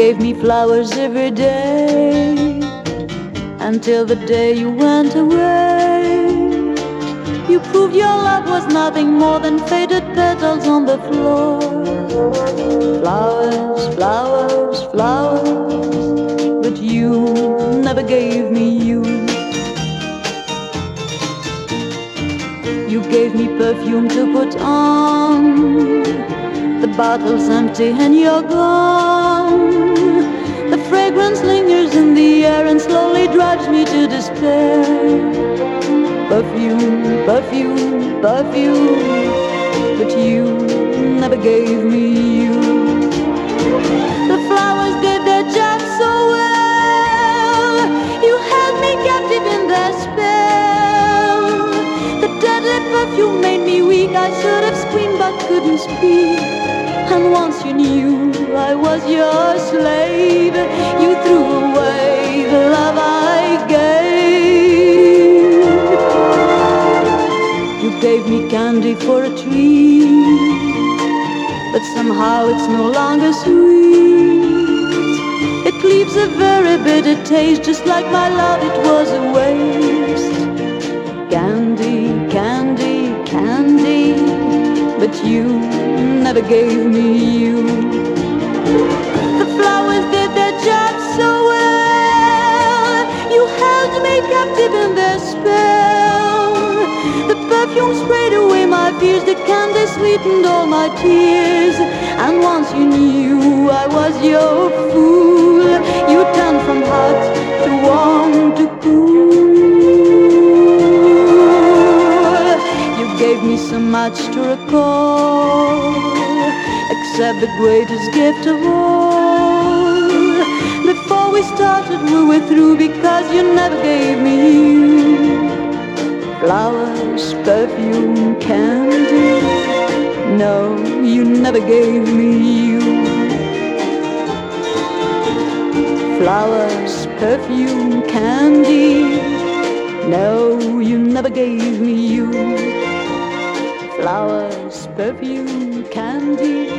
gave me flowers every day until the day you went away. You proved your love was nothing more than faded petals on the floor. Flowers, flowers, flowers, but you never gave me you. You gave me perfume to put on. The bottle's empty and you're gone. The fragrance lingers in the air and slowly drives me to despair. Perfume, perfume, perfume, but you never gave me you. The flowers did their job so well. You held me captive in their spell. The deadly perfume made me weak. I should have screamed but couldn't speak. And once you knew I was your slave, you threw away the love I gave. You gave me candy for a treat, but somehow it's no longer sweet. It leaves a very bitter taste, just like my love, it was a waste. Candy, candy, candy, but you never gave me you. The flowers did their job so well. You held me captive in their spell. The perfume sprayed away my fears. The candy sweetened all my tears. And once you knew I was your fool, you turned from hot to warm to cool. You gave me so much to recall, except the greatest gift of all. Before we started we were through because you never gave me you. Flowers, perfume, candy, no, you never gave me you. Flowers, perfume, candy, no, you never gave me you. Flowers, perfume, candy,